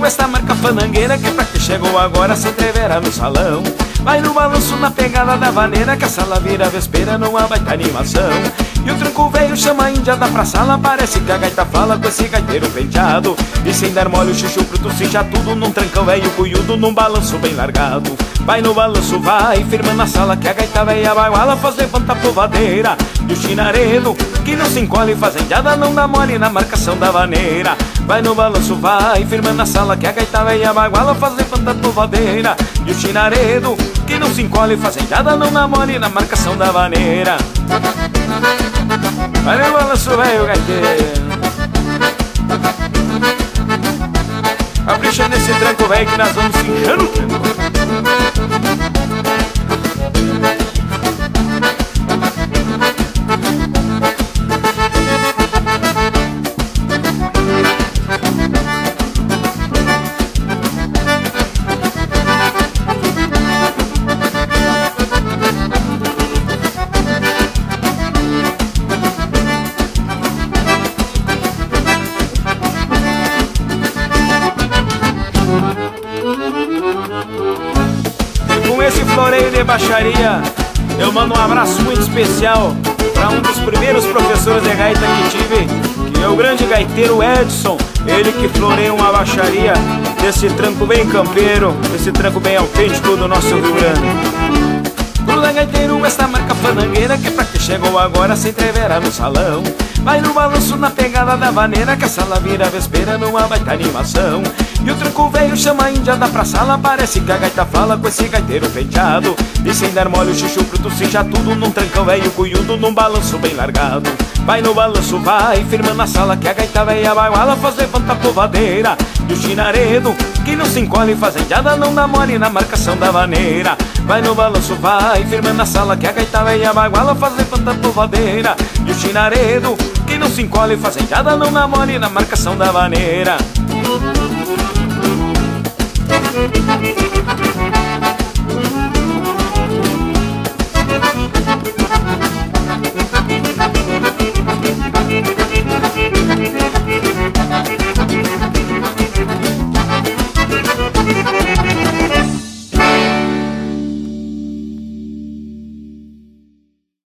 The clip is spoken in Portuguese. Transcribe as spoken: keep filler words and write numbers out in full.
esta marca fanangueira, que é pra que chegou agora se entrevera no salão. Vai no balanço na pegada da vaneira, que a sala vira vespeira numa baita animação. E o tranco velho chama a índia da pra sala, parece que a gaita fala com esse gaiteiro penteado. E sem dar mole o chuchu bruto cincha tudo num trancão velho cuiudo, num balanço bem largado. Vai no balanço, vai, firma na sala, que a gaita velha baguala faz levanta a povadeira. E o chinaredo, que não se encolhe fazendeada, não dá mole na marcação da vaneira. Vai no balanço, vai, firma na sala, que a gaita velha baguala faz levanta a povadeira. E o chinaredo, que não se encolhe fazendeada, não dá mole na marcação da vaneira. Vai no balanço, velho gaiteiro, capricha nesse tranco velho que nós vamos finchando o tranco. Floreio de baixaria, eu mando um abraço muito especial para um dos primeiros professores de gaita que tive, que é o grande gaiteiro Edson. Ele que floreia uma baixaria desse tranco bem campeiro, desse tranco bem autêntico do nosso Rio Grande. Gruda gaiteiro, esta marca fanangueira, que é pra que chegou agora se entrevera no salão. Vai no balanço na pegada da vaneira, que a sala vira vespeira numa baita animação. E o tranco velho chama a índia da pra sala, parece que a gaita fala com esse gaiteiro penteado. E sem dar mole o chuchu bruto cincha tudo num trancão velho cuiudo, num balanço bem largado. Vai no balanço, vai, firma na sala, que a gaita velha baguala faz levanta a povadeira. E o chinaredo, que não se encolhe fazendeada, não dá mole na marcação da vaneira. Vai no balanço, vai, firma na sala, que a gaita velha baguala faz levanta a povadeira. E o chinaredo, que não se encolhe fazendeada, não dá mole na marcação da vaneira.